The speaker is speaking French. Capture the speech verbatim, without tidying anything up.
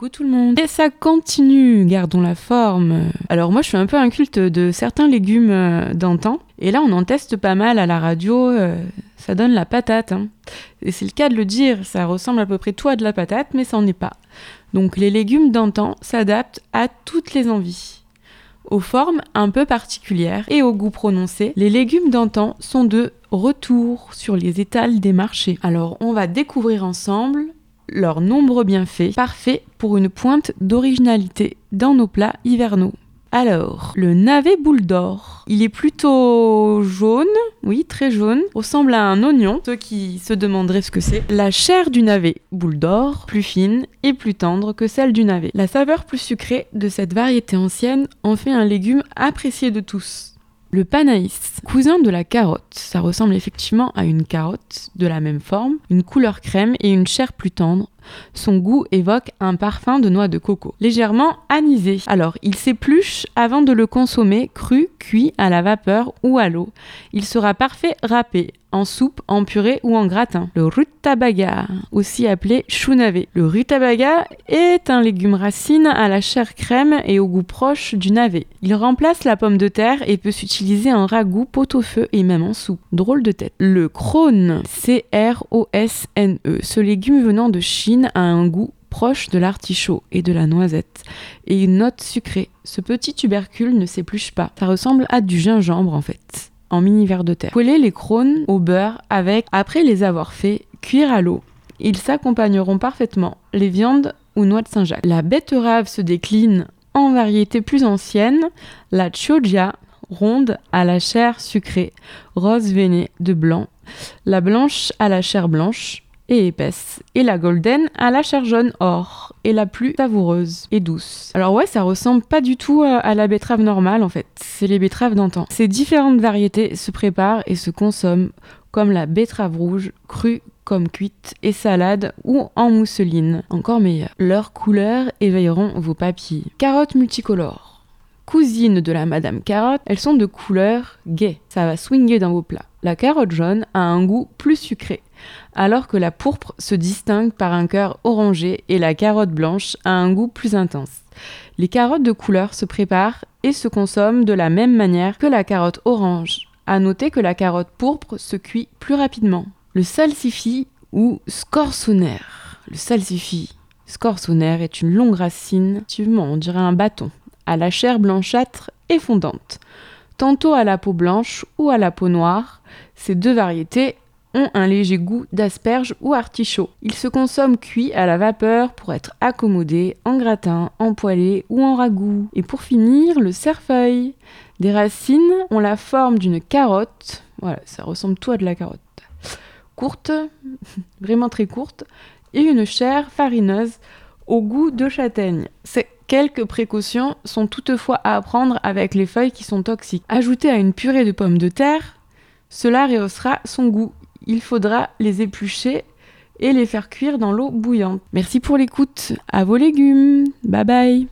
Coucou tout le monde. Et ça continue, gardons la forme. Alors moi je suis un peu un culte de certains légumes euh, d'antan. Et là on en teste pas mal à la radio, euh, ça donne la patate. Hein. Et c'est le cas de le dire, ça ressemble à peu près tout à de la patate, mais ça n'en est pas. Donc les légumes d'antan s'adaptent à toutes les envies. Aux formes un peu particulières et au goût prononcé, les légumes d'antan sont de retour sur les étals des marchés. Alors on va découvrir ensemble leurs nombreux bienfaits, parfaits pour une pointe d'originalité dans nos plats hivernaux. Alors, le navet boule d'or, il est plutôt jaune, oui, très jaune, ressemble à un oignon, ceux qui se demanderaient ce que c'est. La chair du navet boule d'or, plus fine et plus tendre que celle du navet. La saveur plus sucrée de cette variété ancienne en fait un légume apprécié de tous. Le panaïs, cousin de la carotte, ça ressemble effectivement à une carotte de la même forme, une couleur crème et une chair plus tendre. Son goût évoque un parfum de noix de coco, légèrement anisé. Alors, il s'épluche avant de le consommer cru, cuit à la vapeur ou à l'eau. Il sera parfait râpé, en soupe, en purée ou en gratin. Le rutabaga, aussi appelé chou navet. Le rutabaga est un légume racine à la chair crème et au goût proche du navet. Il remplace la pomme de terre et peut s'utiliser en ragoût, pot-au-feu et même en soupe. Drôle de tête. Le crône, C R O S N E, ce légume venant de Chine a un goût proche de l'artichaut et de la noisette et une note sucrée. Ce petit tubercule ne s'épluche pas. Ça ressemble à du gingembre en fait, en mini verre de terre. Coller les crônes au beurre avec, après les avoir fait cuire à l'eau. Ils s'accompagneront parfaitement les viandes ou noix de Saint-Jacques. La betterave se décline en variété plus ancienne, la chioggia, ronde à la chair sucrée, rose veinée de blanc, la blanche à la chair blanche et épaisse, et la golden à la chair jaune or, et la plus savoureuse et douce. Alors ouais, ça ressemble pas du tout à la betterave normale en fait, c'est les betteraves d'antan. Ces différentes variétés se préparent et se consomment comme la betterave rouge, crue comme cuite et salade ou en mousseline, encore meilleure. Leurs couleurs éveilleront vos papilles. Carottes multicolores. Cousines de la Madame Carotte, elles sont de couleur gaie, ça va swinger dans vos plats. La carotte jaune a un goût plus sucré, alors que la pourpre se distingue par un cœur orangé et la carotte blanche a un goût plus intense. Les carottes de couleur se préparent et se consomment de la même manière que la carotte orange. À noter que la carotte pourpre se cuit plus rapidement. Le salsifis ou scorsonère. Le salsifis scorsonère est une longue racine, effectivement on dirait un bâton, à la chair blanchâtre et fondante. Tantôt à la peau blanche ou à la peau noire, ces deux variétés ont un léger goût d'asperge ou artichaut. Ils se consomment cuits à la vapeur pour être accommodés en gratin, en poêlé ou en ragoût. Et pour finir, le cerfeuil. Des racines ont la forme d'une carotte, voilà, ça ressemble tout à de la carotte, courte, vraiment très courte, et une chair farineuse au goût de châtaigne. C'est Quelques précautions sont toutefois à prendre avec les feuilles qui sont toxiques. Ajoutez à une purée de pommes de terre, cela rehaussera son goût. Il faudra les éplucher et les faire cuire dans l'eau bouillante. Merci pour l'écoute. À vos légumes. Bye bye.